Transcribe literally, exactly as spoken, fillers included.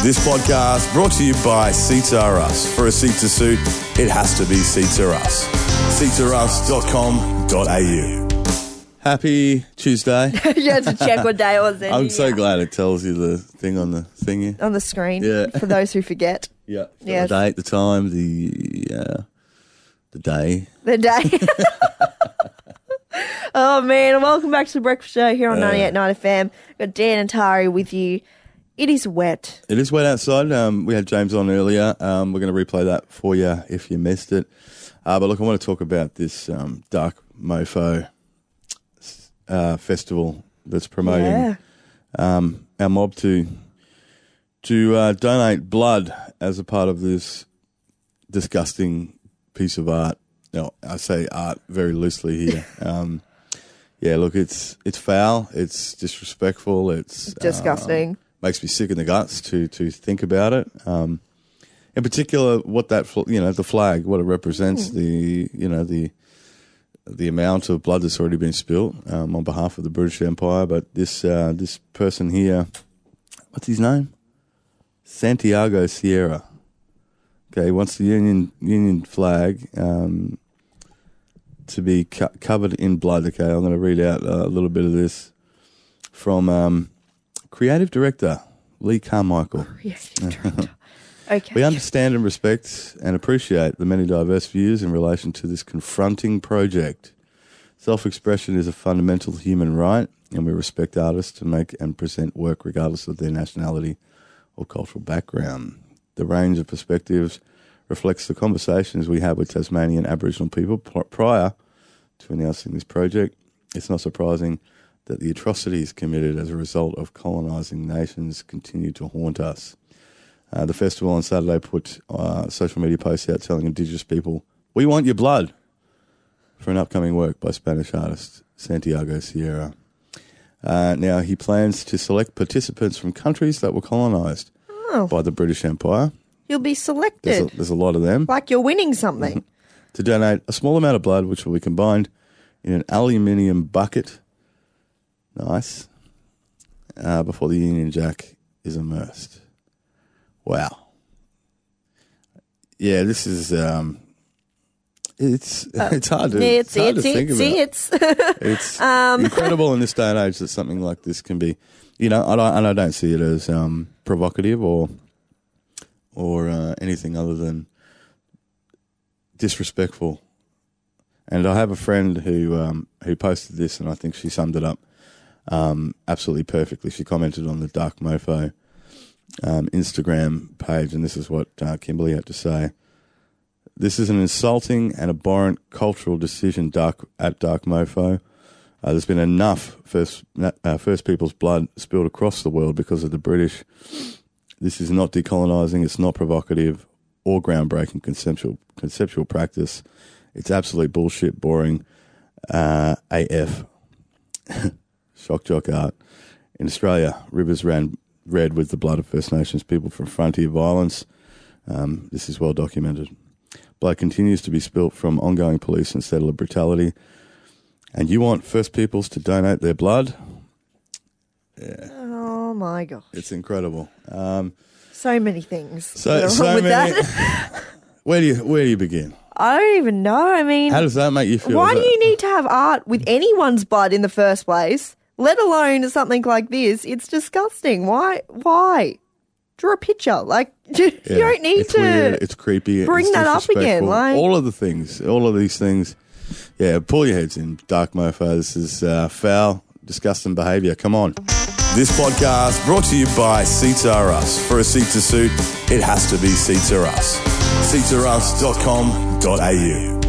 This podcast brought to you by Seats Are Us. For a seat to suit, it has to be Seats Are Us. seats are us dot com dot a u. Happy Tuesday. You had to check what day it was then. I'm so yeah. glad it tells you the thing on the thingy. On the screen. Yeah. For those who forget. Yeah. Yes. The date, the time, the uh, the day. The day. Oh, man. Welcome back to the Breakfast Show here on Uh, ninety-eight point nine F M. Got Dan and Tari with you. It is wet. It is wet outside. Um, we had James on earlier. Um, we're going to replay that for you if you missed it. Uh, but look, I want to talk about this um, Dark Mofo uh, festival that's promoting Yeah. um, our mob to to uh, donate blood as a part of this disgusting piece of art. No, I say art very loosely here. um, yeah, look, it's it's foul. It's disrespectful. It's Disgusting. Um, makes me sick in the guts to to think about it. Um, in particular, what that fl- you know the flag, what it represents, mm. the you know the the amount of blood that's already been spilt um, on behalf of the British Empire. But this uh, this person here, what's his name? Santiago Sierra. Okay, he wants the Union Union flag um, to be co- covered in blood. Okay, I'm going to read out a little bit of this from. Um, Creative Director, Lee Carmichael. Creative Director. Okay. We understand and respect and appreciate the many diverse views in relation to this confronting project. Self-expression is a fundamental human right, and we respect artists to make and present work regardless of their nationality or cultural background. The range of perspectives reflects the conversations we had with Tasmanian Aboriginal people prior to announcing this project. It's not surprising that the atrocities committed as a result of colonising nations continue to haunt us. Uh, the festival on Saturday put uh, social media posts out telling Indigenous people, "We want your blood," for an upcoming work by Spanish artist Santiago Sierra. Uh, now, he plans to select participants from countries that were colonised oh. by the British Empire. You'll be selected. There's a, there's a lot of them. Like you're winning something. To donate a small amount of blood, which will be combined in an aluminium bucket. Nice. Uh, before the Union Jack is immersed. Wow. Yeah, this is um, it's uh, it's hard to it's, it's hard it's, to think it's, about. It's, it's um. incredible in this day and age that something like this can be, you know, I don't, and I don't see it as um, provocative or or uh, anything other than disrespectful. And I have a friend who um, who posted this, and I think she summed it up Um, absolutely perfectly. She commented on the Dark Mofo um, Instagram page, and this is what uh, Kimberly had to say. "This is an insulting and abhorrent cultural decision dark, at Dark Mofo. Uh, there's been enough First, uh, First Peoples blood spilled across the world because of the British. This is not decolonising, it's not provocative or groundbreaking conceptual, conceptual practice. It's absolute bullshit, boring uh, A F. Shock jock art. In Australia, rivers ran red with the blood of First Nations people from frontier violence. Um, this is well documented. Blood continues to be spilt from ongoing police and settler brutality. And you want First Peoples to donate their blood? Yeah. Oh, my gosh. It's incredible. Um, so many things. So, that are so wrong with many. That. where do you where do you begin? I don't even know. I mean, how does that make you feel? Why do that? you need to have art with anyone's blood in the first place? Let alone something like this. It's disgusting. Why? Why? Draw a picture. Like, you yeah, don't need it's to weird, it's creepy. bring it's that up again. Like, all of the things, all of these things. Yeah, pull your heads in, Dark Mofo. This is uh, foul, disgusting behaviour. Come on. This podcast brought to you by Seats Are Us. For a seat to suit, it has to be Seats Are Us. seats are us dot com dot a u.